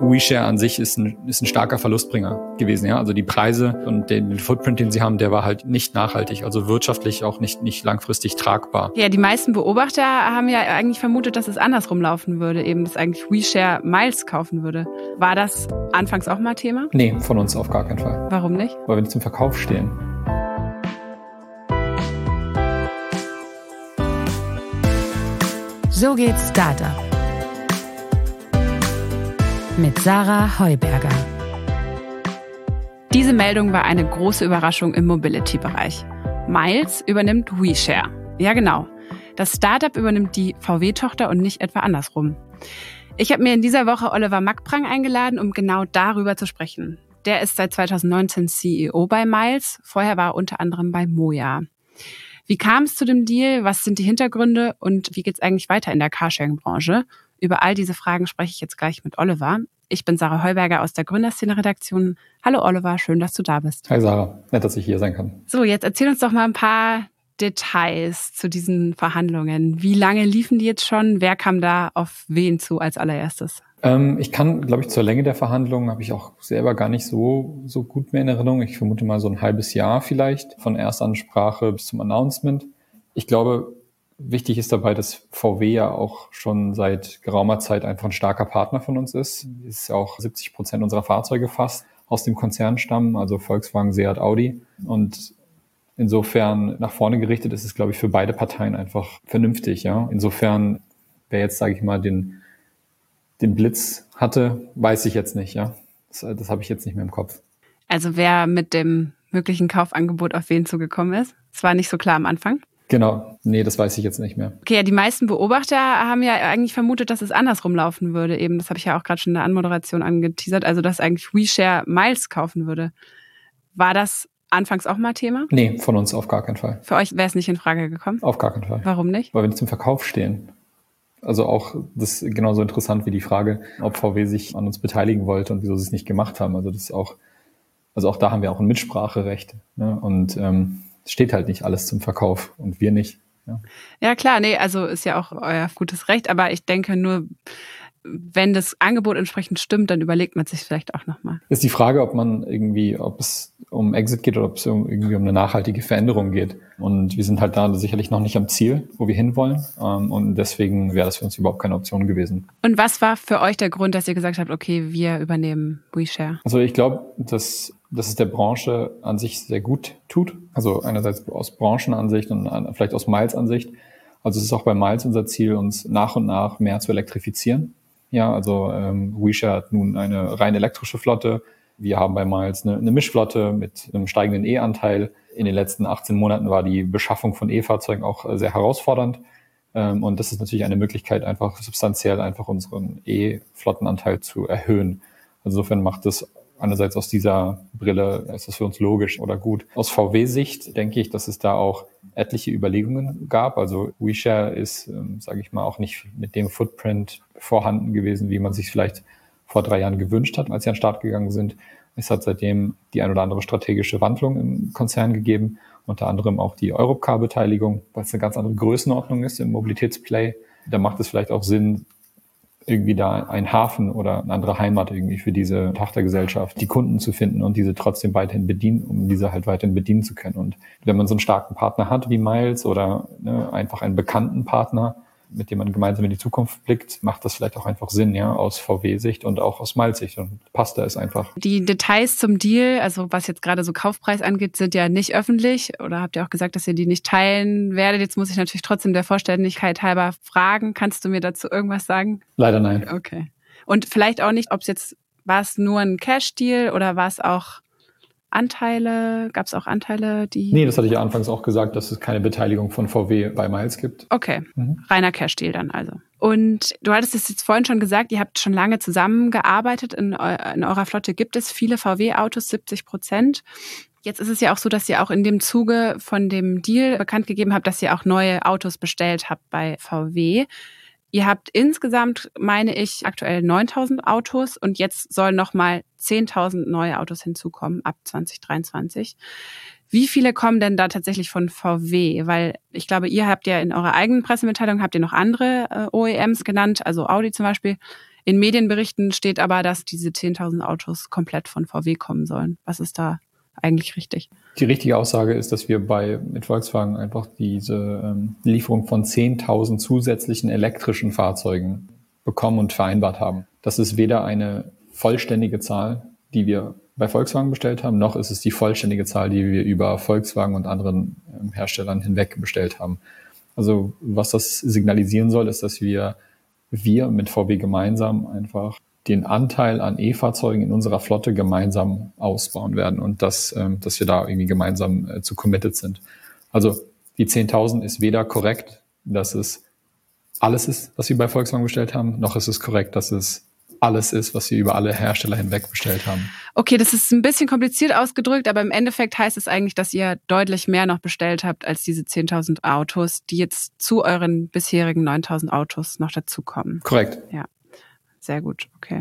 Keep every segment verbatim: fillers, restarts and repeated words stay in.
WeShare an sich ist ein, ist ein starker Verlustbringer gewesen. Ja? Also die Preise und den Footprint, den sie haben, der war halt nicht nachhaltig, also wirtschaftlich auch nicht, nicht langfristig tragbar. Ja, die meisten Beobachter haben ja eigentlich vermutet, dass es andersrum laufen würde, eben dass eigentlich WeShare Miles kaufen würde. War das anfangs auch mal Thema? Nee, von uns auf gar keinen Fall. Warum nicht? Weil wir nicht zum Verkauf stehen. So geht Startup. Mit Sarah Heuberger. Diese Meldung war eine große Überraschung im Mobility-Bereich. Miles übernimmt WeShare. Ja, genau. Das Startup übernimmt die V W-Tochter und nicht etwa andersrum. Ich habe mir in dieser Woche Oliver Mackprang eingeladen, um genau darüber zu sprechen. Der ist seit zweitausendneunzehn C E O bei Miles. Vorher war er unter anderem bei Moja. Wie kam es zu dem Deal? Was sind die Hintergründe? Und wie geht es eigentlich weiter in der Carsharing-Branche? Über all diese Fragen spreche ich jetzt gleich mit Oliver. Ich bin Sarah Heuberger aus der Gründerszene-Redaktion. Hallo Oliver, schön, dass du da bist. Hi Sarah, nett, dass ich hier sein kann. So, jetzt erzähl uns doch mal ein paar Details zu diesen Verhandlungen. Wie lange liefen die jetzt schon? Wer kam da auf wen zu als allererstes? Ähm, ich kann, glaube ich, zur Länge der Verhandlungen habe ich auch selber gar nicht so so gut mehr in Erinnerung. Ich vermute mal so ein halbes Jahr vielleicht, von Erstansprache bis zum Announcement. Ich glaube, wichtig ist dabei, dass V W ja auch schon seit geraumer Zeit einfach ein starker Partner von uns ist. Es ist ja auch siebzig Prozent unserer Fahrzeuge fast aus dem Konzern stammen, also Volkswagen, Seat, Audi. Und insofern nach vorne gerichtet ist es, glaube ich, für beide Parteien einfach vernünftig. Ja, insofern, wer jetzt, sage ich mal, den den Blitz hatte, weiß ich jetzt nicht. Ja, das, das habe ich jetzt nicht mehr im Kopf. Also wer mit dem möglichen Kaufangebot auf wen zugekommen ist? Das war nicht so klar am Anfang. Genau, nee, das weiß ich jetzt nicht mehr. Okay, ja, die meisten Beobachter haben ja eigentlich vermutet, dass es andersrum laufen würde. Eben, das habe ich ja auch gerade schon in der Anmoderation angeteasert, also dass eigentlich WeShare Miles kaufen würde. War das anfangs auch mal Thema? Nee, von uns auf gar keinen Fall. Für euch wäre es nicht in Frage gekommen? Auf gar keinen Fall. Warum nicht? Weil wir nicht zum Verkauf stehen. Also auch, das ist genauso interessant wie die Frage, ob V W sich an uns beteiligen wollte und wieso sie es nicht gemacht haben. Also das ist auch, also auch da haben wir auch ein Mitspracherecht. Ne? Und ähm, es steht halt nicht alles zum Verkauf und wir nicht. Ja. Ja klar, nee, also ist ja auch euer gutes Recht, aber ich denke nur, wenn das Angebot entsprechend stimmt, dann überlegt man sich vielleicht auch nochmal. Ist die Frage, ob man irgendwie, ob es um Exit geht oder ob es um, irgendwie um eine nachhaltige Veränderung geht. Und wir sind halt da sicherlich noch nicht am Ziel, wo wir hinwollen. Und deswegen wäre das für uns überhaupt keine Option gewesen. Und was war für euch der Grund, dass ihr gesagt habt, okay, wir übernehmen WeShare? Also ich glaube, dass, dass es der Branche an sich sehr gut tut. Also einerseits aus Branchenansicht und vielleicht aus Miles-Ansicht. Also es ist auch bei Miles unser Ziel, uns nach und nach mehr zu elektrifizieren. Ja, also ähm, WeShare hat nun eine rein elektrische Flotte. Wir haben bei Miles eine, eine Mischflotte mit einem steigenden E-Anteil. In den letzten achtzehn Monaten war die Beschaffung von E-Fahrzeugen auch sehr herausfordernd. Ähm, und das ist natürlich eine Möglichkeit, einfach substanziell einfach unseren E-Flottenanteil zu erhöhen. Also insofern macht es einerseits aus dieser Brille, ist das für uns logisch oder gut. Aus V W-Sicht denke ich, dass es da auch etliche Überlegungen gab. Also WeShare ist, ähm, sage ich mal, auch nicht mit dem Footprint vorhanden gewesen, wie man sich vielleicht vor drei Jahren gewünscht hat, als sie an den Start gegangen sind. Es hat seitdem die ein oder andere strategische Wandlung im Konzern gegeben, unter anderem auch die Europcar-Beteiligung, weil es eine ganz andere Größenordnung ist im Mobilitätsplay. Da macht es vielleicht auch Sinn, irgendwie da ein Hafen oder eine andere Heimat irgendwie für diese Tochtergesellschaft, die Kunden zu finden und diese trotzdem weiterhin bedienen, um diese halt weiterhin bedienen zu können. Und wenn man so einen starken Partner hat wie Miles oder ne, einfach einen bekannten Partner, mit dem man gemeinsam in die Zukunft blickt, macht das vielleicht auch einfach Sinn, ja, aus V W-Sicht und auch aus Miles-Sicht. Und passt da ist einfach. Die Details zum Deal, also was jetzt gerade so Kaufpreis angeht, sind ja nicht öffentlich. Oder habt ihr auch gesagt, dass ihr die nicht teilen werdet? Jetzt muss ich natürlich trotzdem der Vollständigkeit halber fragen. Kannst du mir dazu irgendwas sagen? Leider nein. Okay. Und vielleicht auch nicht, ob es jetzt, war es nur ein Cash-Deal oder war es auch Anteile? Gab es auch Anteile, die... Nee, das hatte ich ja anfangs auch gesagt, dass es keine Beteiligung von V W bei Miles gibt. Okay, mhm. Reiner Cash-Deal dann also. Und du hattest es jetzt vorhin schon gesagt, ihr habt schon lange zusammengearbeitet. In, eu- in eurer Flotte gibt es viele V W-Autos, siebzig Prozent. Jetzt ist es ja auch so, dass ihr auch in dem Zuge von dem Deal bekannt gegeben habt, dass ihr auch neue Autos bestellt habt bei V W. Ihr habt insgesamt, meine ich, aktuell neuntausend Autos und jetzt sollen nochmal zehntausend neue Autos hinzukommen ab zwanzig dreiundzwanzig. Wie viele kommen denn da tatsächlich von V W? Weil ich glaube, ihr habt ja in eurer eigenen Pressemitteilung, habt ihr noch andere äh, O E Ms genannt, also Audi zum Beispiel. In Medienberichten steht aber, dass diese zehntausend Autos komplett von V W kommen sollen. Was ist da eigentlich richtig? Die richtige Aussage ist, dass wir bei mit Volkswagen einfach diese ähm, Lieferung von zehntausend zusätzlichen elektrischen Fahrzeugen bekommen und vereinbart haben. Das ist weder eine vollständige Zahl, die wir bei Volkswagen bestellt haben, noch ist es die vollständige Zahl, die wir über Volkswagen und anderen ähm, Herstellern hinweg bestellt haben. Also was das signalisieren soll, ist, dass wir, wir mit V W gemeinsam einfach den Anteil an E-Fahrzeugen in unserer Flotte gemeinsam ausbauen werden und dass, ähm, dass wir da irgendwie gemeinsam äh, zu committed sind. Also die zehntausend ist weder korrekt, dass es alles ist, was wir bei Volkswagen bestellt haben, noch ist es korrekt, dass es alles ist, was wir über alle Hersteller hinweg bestellt haben. Okay, das ist ein bisschen kompliziert ausgedrückt, aber im Endeffekt heißt es eigentlich, dass ihr deutlich mehr noch bestellt habt als diese zehntausend Autos, die jetzt zu euren bisherigen neuntausend Autos noch dazukommen. Korrekt. Ja, sehr gut, okay.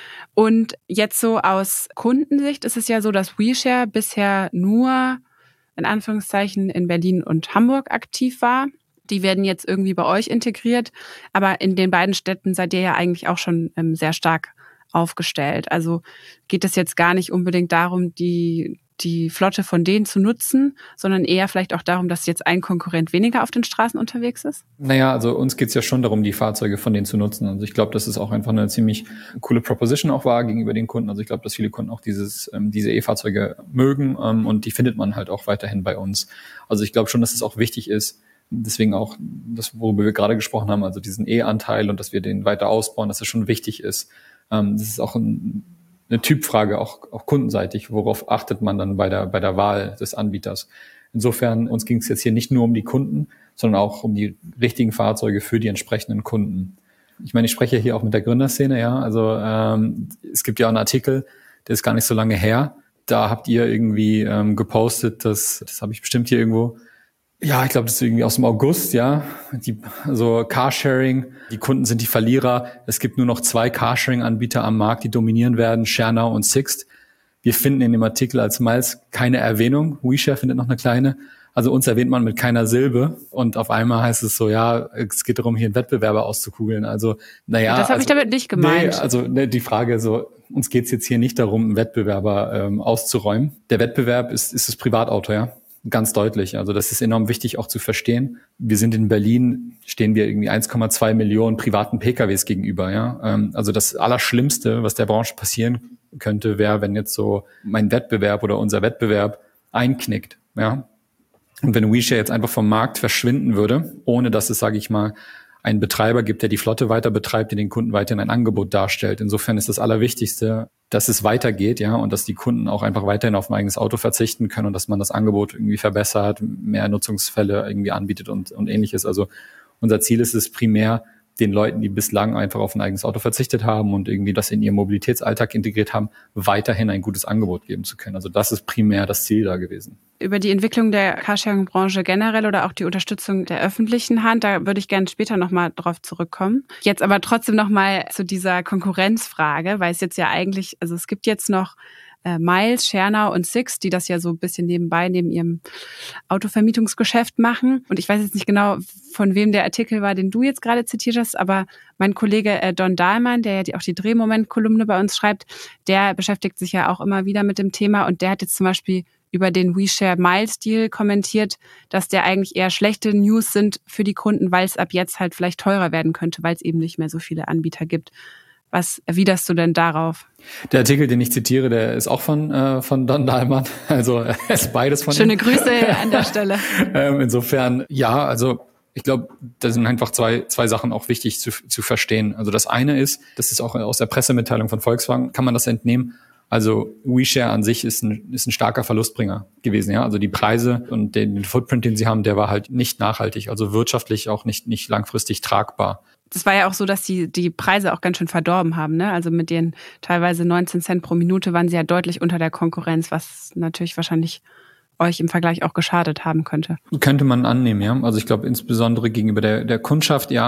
Und jetzt so aus Kundensicht ist es ja so, dass WeShare bisher nur in Anführungszeichen in Berlin und Hamburg aktiv war. Die werden jetzt irgendwie bei euch integriert, aber in den beiden Städten seid ihr ja eigentlich auch schon ähm, sehr stark aufgestellt. Also geht es jetzt gar nicht unbedingt darum, die die Flotte von denen zu nutzen, sondern eher vielleicht auch darum, dass jetzt ein Konkurrent weniger auf den Straßen unterwegs ist? Naja, also uns geht's ja schon darum, die Fahrzeuge von denen zu nutzen. Also ich glaube, dass es auch einfach eine ziemlich coole Proposition auch war gegenüber den Kunden. Also ich glaube, dass viele Kunden auch dieses ähm, diese E-Fahrzeuge mögen ähm, und die findet man halt auch weiterhin bei uns. Also ich glaube schon, dass es auch wichtig ist, deswegen auch das, worüber wir gerade gesprochen haben, also diesen E-Anteil und dass wir den weiter ausbauen, dass es schon wichtig ist. Ähm, das ist auch ein eine Typfrage, auch, auch kundenseitig. Worauf achtet man dann bei der, bei der Wahl des Anbieters? Insofern, uns ging es jetzt hier nicht nur um die Kunden, sondern auch um die richtigen Fahrzeuge für die entsprechenden Kunden. Ich meine, ich spreche hier auch mit der Gründerszene, ja. Also ähm, es gibt ja auch einen Artikel, der ist gar nicht so lange her. Da habt ihr irgendwie ähm, gepostet, dass, das habe ich bestimmt hier irgendwo, ja, ich glaube, das ist irgendwie aus dem August, ja. Die, also Carsharing, die Kunden sind die Verlierer. Es gibt nur noch zwei Carsharing-Anbieter am Markt, die dominieren werden, ShareNow und Sixt. Wir finden in dem Artikel als Miles keine Erwähnung. WeShare findet noch eine kleine. Also uns erwähnt man mit keiner Silbe. Und auf einmal heißt es so, ja, es geht darum, hier einen Wettbewerber auszukugeln. Also, naja. Das habe also, ich damit nicht gemeint. Nee, also ne, die Frage so, uns geht's jetzt hier nicht darum, einen Wettbewerber ähm, auszuräumen. Der Wettbewerb ist, ist das Privatauto, ja. Ganz deutlich. Also das ist enorm wichtig auch zu verstehen. Wir sind in Berlin, stehen wir irgendwie eins Komma zwei Millionen privaten P K Ws gegenüber. Ja, also das Allerschlimmste, was der Branche passieren könnte, wäre, wenn jetzt so mein Wettbewerb oder unser Wettbewerb einknickt. Ja, und wenn WeShare jetzt einfach vom Markt verschwinden würde, ohne dass es, sage ich mal, einen Betreiber gibt, der die Flotte weiter betreibt, der den Kunden weiterhin ein Angebot darstellt. Insofern ist das Allerwichtigste, dass es weitergeht, ja, und dass die Kunden auch einfach weiterhin auf ein eigenes Auto verzichten können und dass man das Angebot irgendwie verbessert, mehr Nutzungsfälle irgendwie anbietet und, und ähnliches. Also unser Ziel ist es primär, den Leuten, die bislang einfach auf ein eigenes Auto verzichtet haben und irgendwie das in ihren Mobilitätsalltag integriert haben, weiterhin ein gutes Angebot geben zu können. Also das ist primär das Ziel da gewesen. Über die Entwicklung der Carsharing-Branche generell oder auch die Unterstützung der öffentlichen Hand, da würde ich gerne später nochmal drauf zurückkommen. Jetzt aber trotzdem nochmal zu dieser Konkurrenzfrage, weil es jetzt ja eigentlich, also es gibt jetzt noch äh, Miles, ShareNow und Sixt, die das ja so ein bisschen nebenbei neben ihrem Autovermietungsgeschäft machen. Und ich weiß jetzt nicht genau, von wem der Artikel war, den du jetzt gerade zitiert hast, aber mein Kollege äh, Don Dahlmann, der ja die, auch die Drehmoment-Kolumne bei uns schreibt, der beschäftigt sich ja auch immer wieder mit dem Thema und der hat jetzt zum Beispiel über den WeShare Miles Deal kommentiert, dass der eigentlich eher schlechte News sind für die Kunden, weil es ab jetzt halt vielleicht teurer werden könnte, weil es eben nicht mehr so viele Anbieter gibt. Was erwiderst du denn darauf? Der Artikel, den ich zitiere, der ist auch von äh, von Don Dahlmann. Also er ist beides von Schöne ihm. Grüße an der Stelle. ähm, insofern, ja, also ich glaube, da sind einfach zwei zwei Sachen auch wichtig zu, zu verstehen. Also das eine ist, das ist auch aus der Pressemitteilung von Volkswagen, kann man das entnehmen. Also WeShare an sich ist ein, ist ein starker Verlustbringer gewesen, ja. Also die Preise und den, den Footprint, den sie haben, der war halt nicht nachhaltig, also wirtschaftlich auch nicht nicht langfristig tragbar. Das war ja auch so, dass die die Preise auch ganz schön verdorben haben, ne? Also mit den teilweise neunzehn Cent pro Minute waren sie ja deutlich unter der Konkurrenz, was natürlich wahrscheinlich euch im Vergleich auch geschadet haben könnte. Könnte man annehmen, ja. Also ich glaube insbesondere gegenüber der der Kundschaft, ja.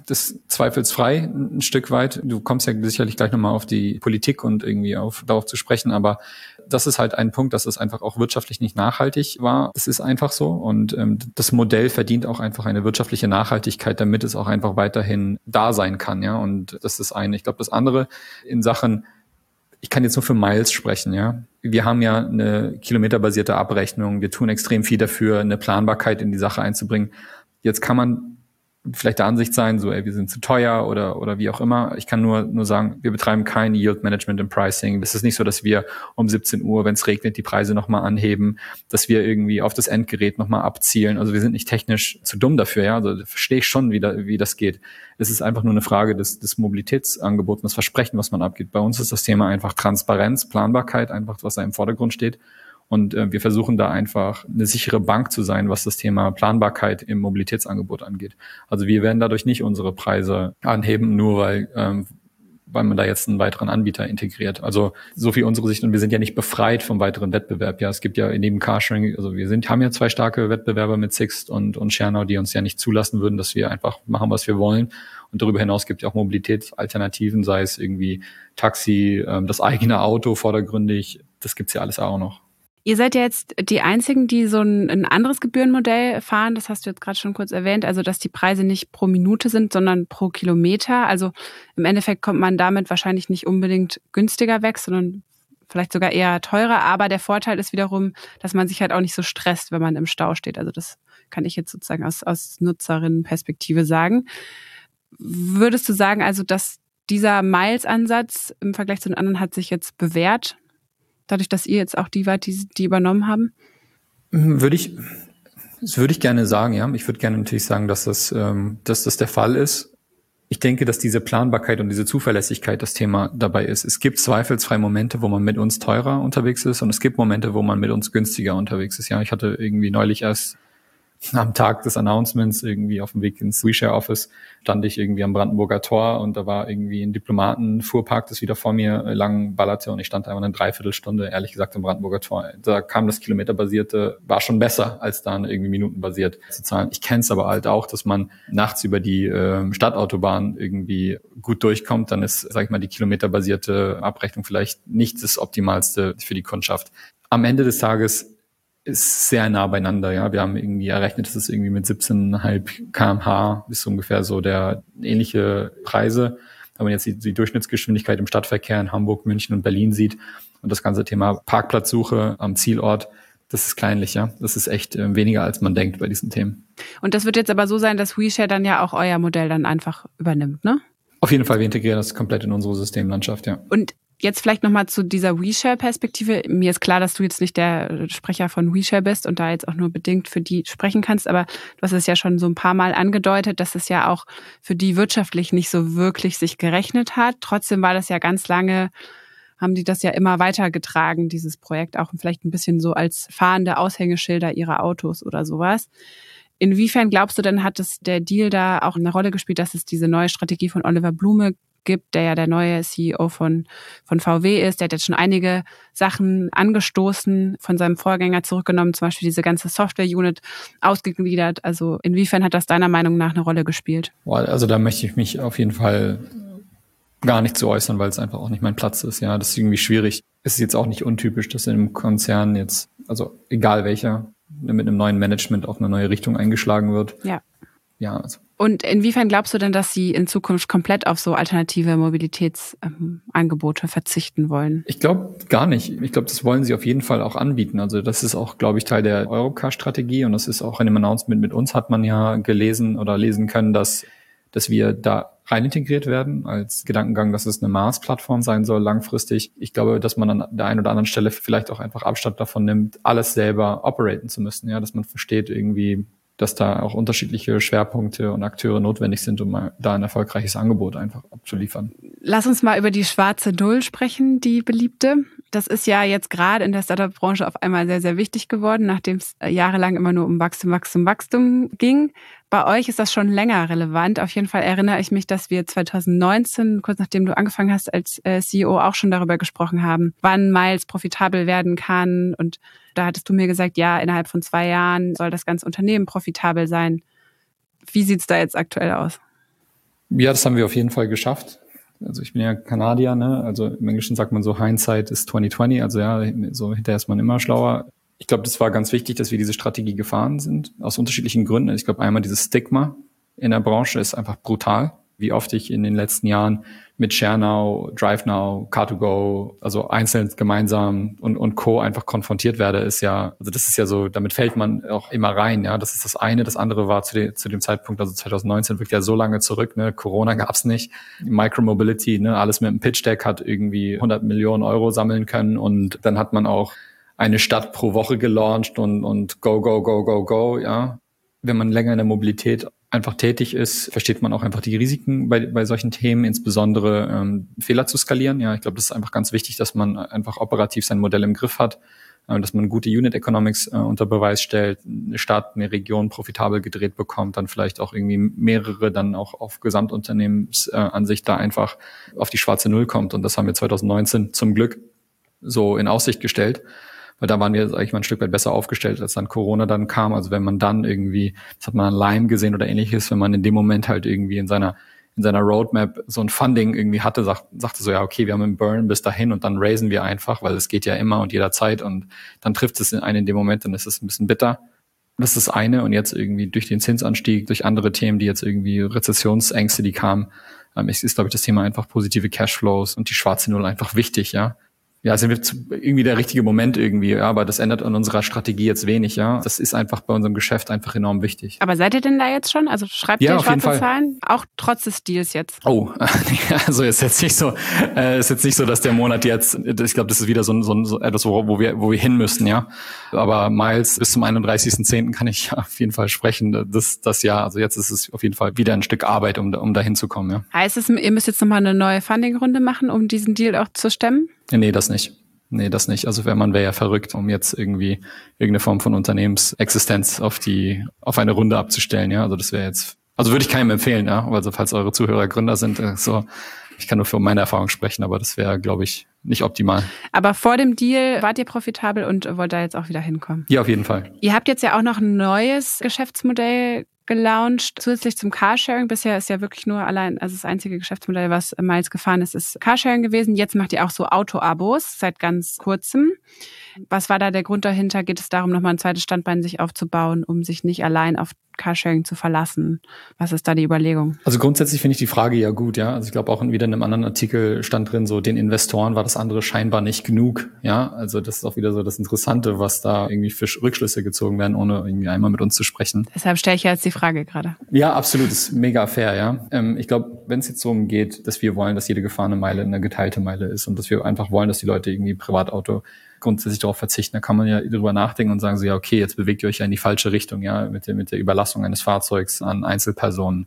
das zweifelsfrei ein Stück weit. Du kommst ja sicherlich gleich nochmal auf die Politik und irgendwie auf darauf zu sprechen, aber das ist halt ein Punkt, dass es einfach auch wirtschaftlich nicht nachhaltig war. Es ist einfach so und ähm, das Modell verdient auch einfach eine wirtschaftliche Nachhaltigkeit, damit es auch einfach weiterhin da sein kann, ja. Und das ist das eine. Ich glaube, das andere in Sachen, ich kann jetzt nur für Miles sprechen, ja. Wir haben ja eine kilometerbasierte Abrechnung. Wir tun extrem viel dafür, eine Planbarkeit in die Sache einzubringen. Jetzt kann man vielleicht der Ansicht sein, so, ey, wir sind zu teuer oder oder wie auch immer. Ich kann nur nur sagen, wir betreiben kein Yield Management im Pricing. Es ist nicht so, dass wir um siebzehn Uhr, wenn es regnet, die Preise nochmal anheben, dass wir irgendwie auf das Endgerät nochmal abzielen. Also wir sind nicht technisch zu dumm dafür, ja. Also verstehe ich schon, wie, da, wie das geht. Es ist einfach nur eine Frage des, des Mobilitätsangebots, das Versprechen, was man abgibt. Bei uns ist das Thema einfach Transparenz, Planbarkeit, einfach was da im Vordergrund steht. Und äh, wir versuchen da einfach eine sichere Bank zu sein, was das Thema Planbarkeit im Mobilitätsangebot angeht. Also wir werden dadurch nicht unsere Preise anheben, nur weil ähm, weil man da jetzt einen weiteren Anbieter integriert. Also so viel unsere Sicht. Und wir sind ja nicht befreit vom weiteren Wettbewerb. Ja, es gibt ja neben Carsharing, also wir sind haben ja zwei starke Wettbewerber mit Sixt und und ShareNow, die uns ja nicht zulassen würden, dass wir einfach machen, was wir wollen. Und darüber hinaus gibt es ja auch Mobilitätsalternativen, sei es irgendwie Taxi, ähm, das eigene Auto vordergründig. Das gibt's ja alles auch noch. Ihr seid ja jetzt die Einzigen, die so ein, ein anderes Gebührenmodell fahren. Das hast du jetzt gerade schon kurz erwähnt. Also, dass die Preise nicht pro Minute sind, sondern pro Kilometer. Also im Endeffekt kommt man damit wahrscheinlich nicht unbedingt günstiger weg, sondern vielleicht sogar eher teurer. Aber der Vorteil ist wiederum, dass man sich halt auch nicht so stresst, wenn man im Stau steht. Also das kann ich jetzt sozusagen aus, aus Nutzerinnenperspektive sagen. Würdest du sagen, also, dass dieser Miles-Ansatz im Vergleich zu den anderen hat sich jetzt bewährt? Dadurch, dass ihr jetzt auch die wart, die, die übernommen haben? Würde ich, das würde ich gerne sagen, ja. Ich würde gerne natürlich sagen, dass das, ähm, dass das der Fall ist. Ich denke, dass diese Planbarkeit und diese Zuverlässigkeit das Thema dabei ist. Es gibt zweifelsfrei Momente, wo man mit uns teurer unterwegs ist und es gibt Momente, wo man mit uns günstiger unterwegs ist. Ja, ich hatte irgendwie neulich erst am Tag des Announcements irgendwie auf dem Weg ins WeShare-Office stand ich irgendwie am Brandenburger Tor und da war irgendwie ein Diplomaten-Fuhrpark, das wieder vor mir lang ballerte und ich stand einfach eine Dreiviertelstunde, ehrlich gesagt, am Brandenburger Tor. Da kam das Kilometerbasierte, war schon besser, als dann irgendwie minutenbasiert zu zahlen. Ich kenne es aber halt auch, dass man nachts über die äh, Stadtautobahn irgendwie gut durchkommt, dann ist, sag ich mal, die kilometerbasierte Abrechnung vielleicht nicht das Optimalste für die Kundschaft. Am Ende des Tages ist sehr nah beieinander, ja. Wir haben irgendwie errechnet, dass es irgendwie mit siebzehn Komma fünf Kilometer pro Stunde ist ungefähr so der ähnliche Preise. Wenn man jetzt die, die Durchschnittsgeschwindigkeit im Stadtverkehr in Hamburg, München und Berlin sieht und das ganze Thema Parkplatzsuche am Zielort, das ist kleinlich, ja. Das ist echt äh, weniger, als man denkt bei diesen Themen. Und das wird jetzt aber so sein, dass WeShare dann ja auch euer Modell dann einfach übernimmt, ne? Auf jeden Fall, wir integrieren das komplett in unsere Systemlandschaft, ja. Und jetzt vielleicht nochmal zu dieser WeShare-Perspektive. Mir ist klar, dass du jetzt nicht der Sprecher von WeShare bist und da jetzt auch nur bedingt für die sprechen kannst, aber du hast es ja schon so ein paar Mal angedeutet, dass es ja auch für die wirtschaftlich nicht so wirklich sich gerechnet hat. Trotzdem war das ja ganz lange, haben die das ja immer weitergetragen, dieses Projekt, auch vielleicht ein bisschen so als fahrende Aushängeschilder ihrer Autos oder sowas. Inwiefern glaubst du denn, hat es der Deal da auch eine Rolle gespielt, dass es diese neue Strategie von Oliver Blume gibt, der ja der neue C E O von, von V W ist. Der hat jetzt schon einige Sachen angestoßen, von seinem Vorgänger zurückgenommen, zum Beispiel diese ganze Software-Unit ausgegliedert. Also inwiefern hat das deiner Meinung nach eine Rolle gespielt? Also da möchte ich mich auf jeden Fall gar nicht zu äußern, weil es einfach auch nicht mein Platz ist. Ja, das ist irgendwie schwierig. Es ist jetzt auch nicht untypisch, dass in einem Konzern jetzt, also egal welcher, mit einem neuen Management auf eine neue Richtung eingeschlagen wird. Ja. Ja, also. Und inwiefern glaubst du denn, dass sie in Zukunft komplett auf so alternative Mobilitätsangebote ähm, verzichten wollen? Ich glaube gar nicht. Ich glaube, das wollen sie auf jeden Fall auch anbieten. Also das ist auch, glaube ich, Teil der Europcar-Strategie und das ist auch in dem Announcement mit uns hat man ja gelesen oder lesen können, dass dass wir da rein integriert werden als Gedankengang, dass es eine Maß-Plattform sein soll langfristig. Ich glaube, dass man an der einen oder anderen Stelle vielleicht auch einfach Abstand davon nimmt, alles selber operaten zu müssen. Ja, dass man versteht irgendwie, dass da auch unterschiedliche Schwerpunkte und Akteure notwendig sind, um mal da ein erfolgreiches Angebot einfach abzuliefern. Lass uns mal über die schwarze Null sprechen, die beliebte. Das ist ja jetzt gerade in der Startup-Branche auf einmal sehr, sehr wichtig geworden, nachdem es jahrelang immer nur um Wachstum, Wachstum, Wachstum ging. Bei euch ist das schon länger relevant. Auf jeden Fall erinnere ich mich, dass wir zwanzig neunzehn, kurz nachdem du angefangen hast als C E O, auch schon darüber gesprochen haben, wann Miles profitabel werden kann. Und da hattest du mir gesagt, ja, innerhalb von zwei Jahren soll das ganze Unternehmen profitabel sein. Wie sieht's da jetzt aktuell aus? Ja, das haben wir auf jeden Fall geschafft. Also ich bin ja Kanadier, ne? Also im Englischen sagt man so, Hindsight ist zwanzig zwanzig, also ja, so hinterher ist man immer schlauer. Ich glaube, das war ganz wichtig, dass wir diese Strategie gefahren sind, aus unterschiedlichen Gründen. Ich glaube, einmal dieses Stigma in der Branche ist einfach brutal. Wie oft ich in den letzten Jahren mit ShareNow, DriveNow, Car to Go, also einzeln, gemeinsam und, und Co. einfach konfrontiert werde, ist ja, also das ist ja so, damit fällt man auch immer rein, ja. Das ist das eine. Das andere war zu, de, zu dem Zeitpunkt, also zwanzig neunzehn, wirklich ja so lange zurück, ne. Corona gab's nicht. Micromobility, ne, alles mit einem Pitch Deck hat irgendwie hundert Millionen Euro sammeln können und dann hat man auch eine Stadt pro Woche gelauncht und, und go, go, go, go, go, ja. Wenn man länger in der Mobilität einfach tätig ist, versteht man auch einfach die Risiken bei, bei solchen Themen, insbesondere ähm, Fehler zu skalieren. Ja, ich glaube, das ist einfach ganz wichtig, dass man einfach operativ sein Modell im Griff hat, äh, dass man gute Unit Economics äh, unter Beweis stellt, eine Stadt, eine Region profitabel gedreht bekommt, dann vielleicht auch irgendwie mehrere dann auch auf Gesamtunternehmensansicht äh, da einfach auf die schwarze Null kommt. Und das haben wir zwanzig neunzehn zum Glück so in Aussicht gestellt. Weil da waren wir, sag ich mal, ein Stück weit besser aufgestellt, als dann Corona dann kam. Also wenn man dann irgendwie, das hat man an Lime gesehen oder ähnliches, wenn man in dem Moment halt irgendwie in seiner in seiner Roadmap so ein Funding irgendwie hatte, sagt, sagte so, ja, okay, wir haben einen Burn bis dahin und dann raisen wir einfach, weil es geht ja immer und jederzeit und dann trifft es einen in dem Moment, dann ist es ein bisschen bitter. Das ist das eine und jetzt irgendwie durch den Zinsanstieg, durch andere Themen, die jetzt irgendwie Rezessionsängste, die kamen, ähm, ist, ist glaube ich, das Thema einfach positive Cashflows und die schwarze Null einfach wichtig, ja. Ja, sind wir zu, irgendwie der richtige Moment irgendwie, ja, aber das ändert an unserer Strategie jetzt wenig, ja. Das ist einfach bei unserem Geschäft einfach enorm wichtig. Aber seid ihr denn da jetzt schon? Also schreibt ja, ihr schwarze Zahlen? Auch trotz des Deals jetzt? Oh, also ist jetzt nicht so, äh, ist jetzt nicht so, dass der Monat jetzt, ich glaube, das ist wieder so, so, so etwas, wo, wo wir, wo wir hin müssen, ja. Aber Miles bis zum einunddreißigsten zehnten kann ich ja auf jeden Fall sprechen. Das, das Jahr, also jetzt ist es auf jeden Fall wieder ein Stück Arbeit, um, um da hinzukommen, ja. Heißt es, ihr müsst jetzt nochmal eine neue Funding-Runde machen, um diesen Deal auch zu stemmen? Nee, das nicht. Nee, das nicht. Also wenn man wäre ja verrückt, um jetzt irgendwie irgendeine Form von Unternehmensexistenz auf die, auf eine Runde abzustellen, ja. Also das wäre jetzt, also würde ich keinem empfehlen, ja. Also falls eure Zuhörer Gründer sind, so, ich kann nur für meine Erfahrung sprechen, aber das wäre, glaube ich, nicht optimal. Aber vor dem Deal wart ihr profitabel und wollt da jetzt auch wieder hinkommen? Ja, auf jeden Fall. Ihr habt jetzt ja auch noch ein neues Geschäftsmodell gelauncht, zusätzlich zum Carsharing. Bisher ist ja wirklich nur allein, also das einzige Geschäftsmodell, was Miles gefahren ist, ist Carsharing gewesen. Jetzt macht ihr auch so Auto-Abos seit ganz kurzem. Was war da der Grund dahinter? Geht es darum, nochmal ein zweites Standbein sich aufzubauen, um sich nicht allein auf Carsharing zu verlassen? Was ist da die Überlegung? Also grundsätzlich finde ich die Frage ja gut, ja. Also ich glaube auch wieder in einem anderen Artikel stand drin, so den Investoren war das andere scheinbar nicht genug, ja. Also das ist auch wieder so das Interessante, was da irgendwie für Rückschlüsse gezogen werden, ohne irgendwie einmal mit uns zu sprechen. Deshalb stelle ich ja jetzt die Frage gerade. Ja, absolut, das ist mega fair, ja. Ähm, ich glaube, wenn es jetzt darum geht, dass wir wollen, dass jede gefahrene Meile eine geteilte Meile ist und dass wir einfach wollen, dass die Leute irgendwie Privatauto grundsätzlich darauf verzichten, da kann man ja drüber nachdenken und sagen so, ja, okay, jetzt bewegt ihr euch ja in die falsche Richtung, ja, mit der, mit der Überlassung eines Fahrzeugs an Einzelpersonen.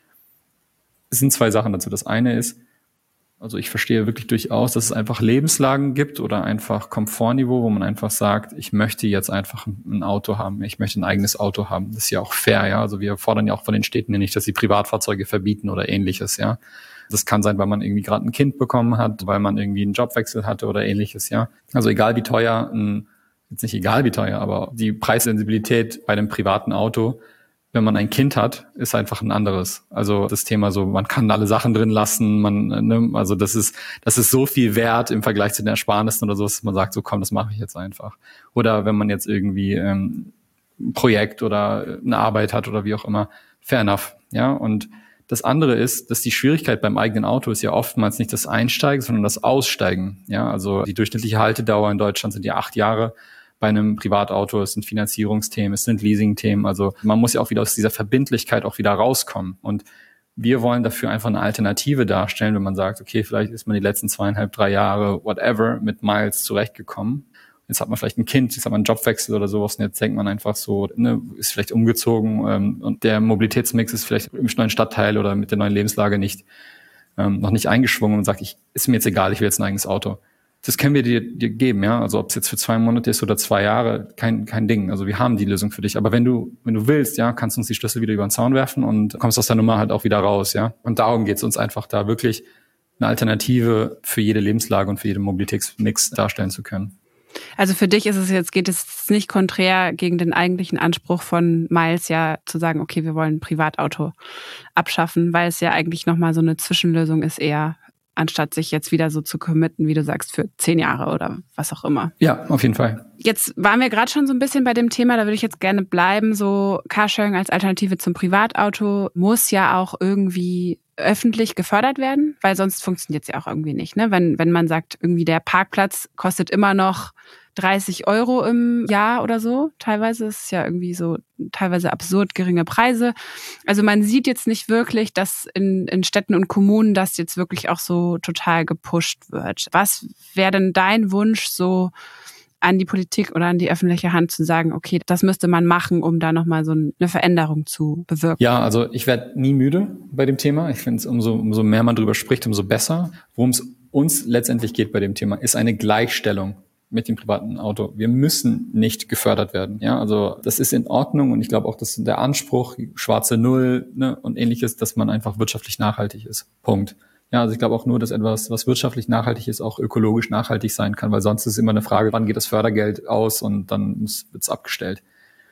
Es sind zwei Sachen dazu. Das eine ist, also ich verstehe wirklich durchaus, dass es einfach Lebenslagen gibt oder einfach Komfortniveau, wo man einfach sagt, ich möchte jetzt einfach ein Auto haben, ich möchte ein eigenes Auto haben. Das ist ja auch fair, ja. Also wir fordern ja auch von den Städten ja nicht, dass sie Privatfahrzeuge verbieten oder ähnliches, ja. Das kann sein, weil man irgendwie gerade ein Kind bekommen hat, weil man irgendwie einen Jobwechsel hatte oder ähnliches, ja. Also egal wie teuer, ein, jetzt nicht egal wie teuer, aber die Preissensibilität bei einem privaten Auto, wenn man ein Kind hat, ist einfach ein anderes. Also das Thema so, man kann alle Sachen drin lassen, man, ne, also das ist, das ist so viel wert im Vergleich zu den Ersparnissen oder so, dass man sagt, so komm, das mache ich jetzt einfach. Oder wenn man jetzt irgendwie ähm, ein Projekt oder eine Arbeit hat oder wie auch immer, fair enough, ja. Und das andere ist, dass die Schwierigkeit beim eigenen Auto ist ja oftmals nicht das Einsteigen, sondern das Aussteigen. Ja, also die durchschnittliche Haltedauer in Deutschland sind ja acht Jahre. Bei einem Privatauto, es sind Finanzierungsthemen, es sind Leasingthemen. Also man muss ja auch wieder aus dieser Verbindlichkeit auch wieder rauskommen. Und wir wollen dafür einfach eine Alternative darstellen, wenn man sagt, okay, vielleicht ist man die letzten zweieinhalb, drei Jahre, whatever, mit Miles zurechtgekommen. Jetzt hat man vielleicht ein Kind, jetzt hat man einen Jobwechsel oder sowas und jetzt denkt man einfach so, ne, ist vielleicht umgezogen ähm, und der Mobilitätsmix ist vielleicht im neuen Stadtteil oder mit der neuen Lebenslage nicht ähm, noch nicht eingeschwungen und sagt, ich, ist mir jetzt egal, ich will jetzt ein eigenes Auto. Das können wir dir, dir geben, ja. Also ob es jetzt für zwei Monate ist oder zwei Jahre, kein kein Ding. Also wir haben die Lösung für dich. Aber wenn du wenn du willst, ja, kannst du uns die Schlüssel wieder über den Zaun werfen und kommst aus der Nummer halt auch wieder raus, ja. Und darum geht es uns einfach, da wirklich eine Alternative für jede Lebenslage und für jeden Mobilitätsmix darstellen zu können. Also für dich ist es jetzt, geht es nicht konträr gegen den eigentlichen Anspruch von Miles, ja zu sagen, okay, wir wollen ein Privatauto abschaffen, weil es ja eigentlich nochmal so eine Zwischenlösung ist eher, anstatt sich jetzt wieder so zu committen, wie du sagst, für zehn Jahre oder was auch immer. Ja, auf jeden Fall. Jetzt waren wir gerade schon so ein bisschen bei dem Thema, da würde ich jetzt gerne bleiben, so Carsharing als Alternative zum Privatauto muss ja auch irgendwie öffentlich gefördert werden, weil sonst funktioniert es ja auch irgendwie nicht. Ne? Wenn, wenn man sagt, irgendwie der Parkplatz kostet immer noch dreißig Euro im Jahr oder so, teilweise ist es ja irgendwie so teilweise absurd geringe Preise. Also man sieht jetzt nicht wirklich, dass in, in Städten und Kommunen das jetzt wirklich auch so total gepusht wird. Was wäre denn dein Wunsch so an die Politik oder an die öffentliche Hand zu sagen, okay, das müsste man machen, um da nochmal so eine Veränderung zu bewirken? Ja, also ich werde nie müde bei dem Thema. Ich finde es, umso, umso mehr man drüber spricht, umso besser. Worum es uns letztendlich geht bei dem Thema, ist eine Gleichstellung mit dem privaten Auto. Wir müssen nicht gefördert werden. Ja, also das ist in Ordnung und ich glaube auch, dass der Anspruch, schwarze Null, ne, und ähnliches, dass man einfach wirtschaftlich nachhaltig ist. Punkt. Ja, also ich glaube auch nur, dass etwas, was wirtschaftlich nachhaltig ist, auch ökologisch nachhaltig sein kann, weil sonst ist immer eine Frage, wann geht das Fördergeld aus und dann wird es abgestellt.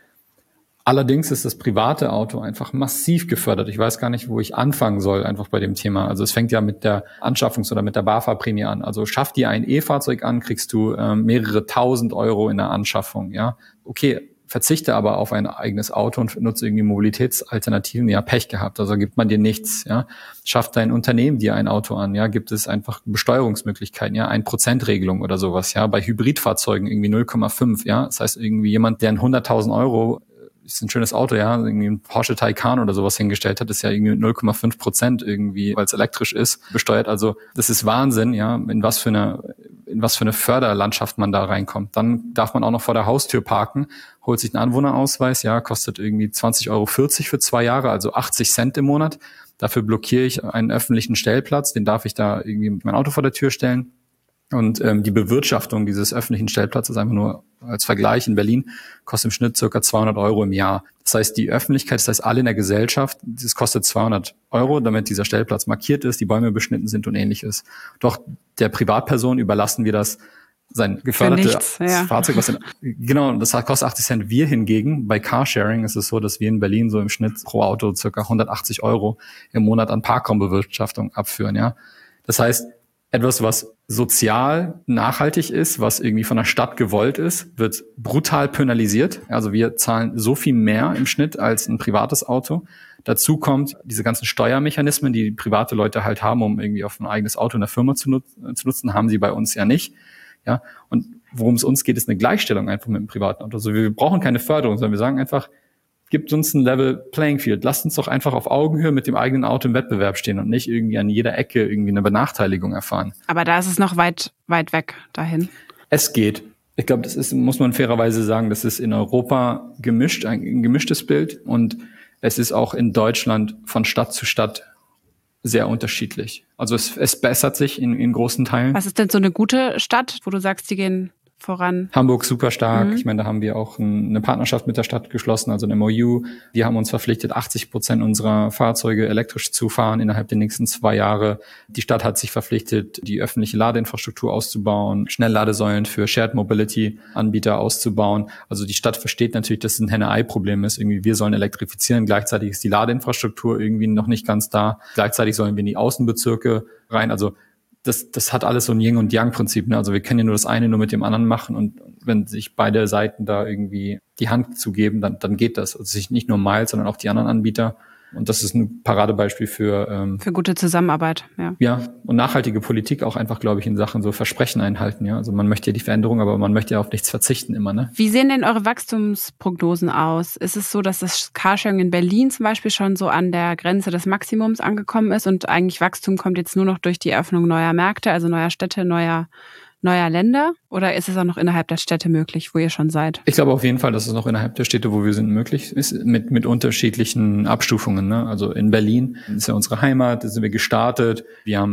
Allerdings ist das private Auto einfach massiv gefördert. Ich weiß gar nicht, wo ich anfangen soll, einfach bei dem Thema. Also es fängt ja mit der Anschaffungs- oder mit der BAFA-Prämie an. Also schaff dir ein E-Fahrzeug an, kriegst du ähm, mehrere tausend Euro in der Anschaffung. Ja, okay, verzichte aber auf ein eigenes Auto und nutze irgendwie Mobilitätsalternativen. Ja, Pech gehabt. Also gibt man dir nichts. Ja, schafft dein Unternehmen dir ein Auto an. Ja, gibt es einfach Besteuerungsmöglichkeiten. Ja, ein Prozent Regelung oder sowas. Ja, bei Hybridfahrzeugen irgendwie null Komma fünf. Ja, das heißt irgendwie jemand, der ein hunderttausend Euro ist ein schönes Auto, ja, irgendwie ein Porsche Taycan oder sowas hingestellt hat, ist ja irgendwie mit null Komma fünf Prozent irgendwie, weil es elektrisch ist, besteuert. Also das ist Wahnsinn, ja, in was für eine in was für eine Förderlandschaft man da reinkommt. Dann darf man auch noch vor der Haustür parken, holt sich einen Anwohnerausweis, ja, kostet irgendwie zwanzig Euro vierzig für zwei Jahre, also achtzig Cent im Monat. Dafür blockiere ich einen öffentlichen Stellplatz, den darf ich da irgendwie mit meinem Auto vor der Tür stellen. Und ähm, die Bewirtschaftung dieses öffentlichen Stellplatzes, einfach nur als Vergleich, in Berlin kostet im Schnitt circa zweihundert Euro im Jahr. Das heißt, die Öffentlichkeit, das heißt alle in der Gesellschaft, das kostet zweihundert Euro, damit dieser Stellplatz markiert ist, die Bäume beschnitten sind und ähnliches. Doch der Privatperson überlassen wir das, sein gefördertes ja. Fahrzeug, was in, genau, das kostet achtzig Cent. Wir hingegen, bei Carsharing ist es so, dass wir in Berlin so im Schnitt pro Auto circa hundertachtzig Euro im Monat an Parkraumbewirtschaftung abführen, ja. Das heißt, etwas, was sozial nachhaltig ist, was irgendwie von der Stadt gewollt ist, wird brutal penalisiert. Also wir zahlen so viel mehr im Schnitt als ein privates Auto. Dazu kommt diese ganzen Steuermechanismen, die private Leute halt haben, um irgendwie auf ein eigenes Auto in der Firma zu, nut- zu nutzen, haben sie bei uns ja nicht. Ja, und worum es uns geht, ist eine Gleichstellung einfach mit dem privaten Auto. Also wir brauchen keine Förderung, sondern wir sagen einfach, gibt uns ein Level Playing Field. Lasst uns doch einfach auf Augenhöhe mit dem eigenen Auto im Wettbewerb stehen und nicht irgendwie an jeder Ecke irgendwie eine Benachteiligung erfahren. Aber da ist es noch weit, weit weg dahin. Es geht. Ich glaube, das ist, muss man fairerweise sagen, das ist in Europa gemischt, ein, ein gemischtes Bild. Und es ist auch in Deutschland von Stadt zu Stadt sehr unterschiedlich. Also es, es bessert sich in, in großen Teilen. Was ist denn so eine gute Stadt, wo du sagst, die gehen voran? Hamburg super stark. Mhm. Ich meine, da haben wir auch ein, eine Partnerschaft mit der Stadt geschlossen, also ein M O U. Wir haben uns verpflichtet, achtzig Prozent unserer Fahrzeuge elektrisch zu fahren innerhalb der nächsten zwei Jahre. Die Stadt hat sich verpflichtet, die öffentliche Ladeinfrastruktur auszubauen, Schnellladesäulen für Shared Mobility Anbieter auszubauen. Also die Stadt versteht natürlich, dass es ein Henne-Ei-Problem ist. Irgendwie wir sollen elektrifizieren, gleichzeitig ist die Ladeinfrastruktur irgendwie noch nicht ganz da. Gleichzeitig sollen wir in die Außenbezirke rein. Also Das, das hat alles so ein Yin- und Yang-Prinzip. Ne? Also wir können ja nur das eine nur mit dem anderen machen und wenn sich beide Seiten da irgendwie die Hand zugeben, dann, dann geht das. Also sich nicht nur Miles, sondern auch die anderen Anbieter. Und das ist ein Paradebeispiel für ähm, für gute Zusammenarbeit, ja. Ja, und nachhaltige Politik auch einfach, glaube ich, in Sachen so Versprechen einhalten. Ja, also man möchte ja die Veränderung, aber man möchte ja auf nichts verzichten immer. Ne? Wie sehen denn eure Wachstumsprognosen aus? Ist es so, dass das Carsharing in Berlin zum Beispiel schon so an der Grenze des Maximums angekommen ist und eigentlich Wachstum kommt jetzt nur noch durch die Eröffnung neuer Märkte, also neuer Städte, neuer neuer Länder? Oder ist es auch noch innerhalb der Städte möglich, wo ihr schon seid? Ich glaube auf jeden Fall, dass es noch innerhalb der Städte, wo wir sind, möglich ist, mit mit unterschiedlichen Abstufungen. Ne? Also in Berlin ist ja unsere Heimat, da sind wir gestartet. Wir haben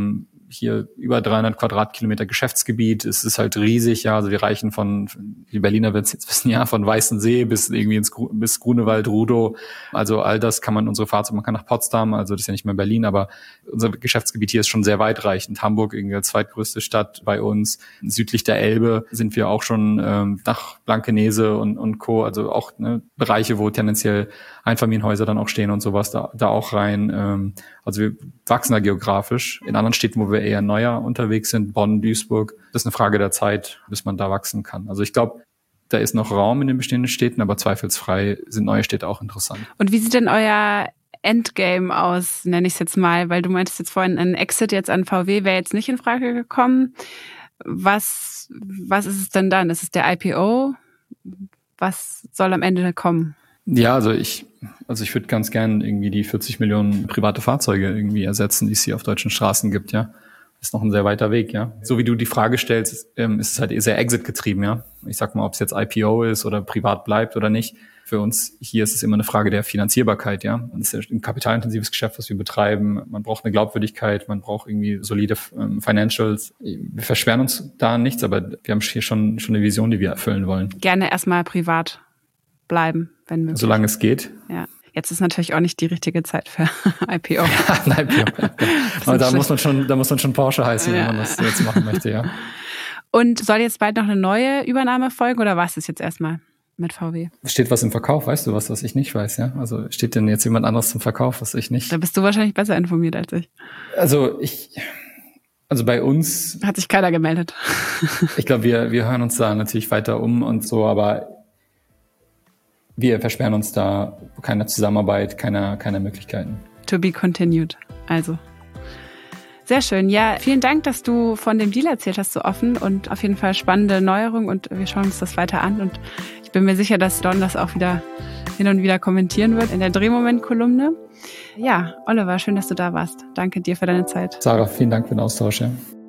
hier über dreihundert Quadratkilometer Geschäftsgebiet. Es ist halt riesig, ja. Also wir reichen von, die Berliner wird es jetzt wissen, ja, von Weißensee bis irgendwie ins bis Grunewald, Rudow. Also all das kann man, unsere Fahrzeuge, man kann nach Potsdam, also das ist ja nicht mehr Berlin, aber unser Geschäftsgebiet hier ist schon sehr weitreichend. Hamburg, irgendwie als zweitgrößte Stadt bei uns. Südlich der Elbe sind wir auch schon ähm, nach Blankenese und, und Co. Also auch ne, Bereiche, wo tendenziell Einfamilienhäuser dann auch stehen und sowas, da, da auch rein. Ähm, also wir wachsen da geografisch. In anderen Städten, wo wir eher neuer unterwegs sind, Bonn, Duisburg, das ist eine Frage der Zeit, bis man da wachsen kann. Also ich glaube, da ist noch Raum in den bestehenden Städten, aber zweifelsfrei sind neue Städte auch interessant. Und wie sieht denn euer Endgame aus, nenne ich es jetzt mal? Weil du meintest jetzt vorhin, ein Exit jetzt an V W wäre jetzt nicht in Frage gekommen. Was, was ist es denn dann? Ist es der I P O? Was soll am Ende kommen? Ja, also ich, also ich würde ganz gern irgendwie die vierzig Millionen private Fahrzeuge irgendwie ersetzen, die es hier auf deutschen Straßen gibt, ja. Ist noch ein sehr weiter Weg, ja. So wie du die Frage stellst, ist, ähm, ist es halt sehr Exit-getrieben, ja. Ich sag mal, ob es jetzt I P O ist oder privat bleibt oder nicht. Für uns hier ist es immer eine Frage der Finanzierbarkeit, ja. Das ist ja ein kapitalintensives Geschäft, was wir betreiben. Man braucht eine Glaubwürdigkeit, man braucht irgendwie solide ähm, Financials. Wir verschweren uns da nichts, aber wir haben hier schon, schon eine Vision, die wir erfüllen wollen. Gerne erstmal privat bleiben, wenn möglich. Solange es geht. Ja. Jetzt ist natürlich auch nicht die richtige Zeit für I P O. Ja, ein I P O. Aber da muss man schon, da muss man schon Porsche heißen, ja, wenn man das jetzt machen möchte, ja. Und soll jetzt bald noch eine neue Übernahme folgen oder was ist jetzt erstmal mit V W? Steht was im Verkauf? Weißt du was, was ich nicht weiß, ja? Also steht denn jetzt jemand anderes zum Verkauf, was ich nicht? Da bist du wahrscheinlich besser informiert als ich. Also ich, also bei uns hat sich keiner gemeldet. Ich glaube, wir, wir hören uns da natürlich weiter um und so, aber wir versperren uns da keine Zusammenarbeit, keine, keine Möglichkeiten. To be continued. Also. Sehr schön. Ja, vielen Dank, dass du von dem Deal erzählt hast, so offen und auf jeden Fall spannende Neuerung und wir schauen uns das weiter an und ich bin mir sicher, dass Don das auch wieder hin und wieder kommentieren wird in der Drehmoment-Kolumne. Ja, Oliver, schön, dass du da warst. Danke dir für deine Zeit. Sarah, vielen Dank für den Austausch. Ja.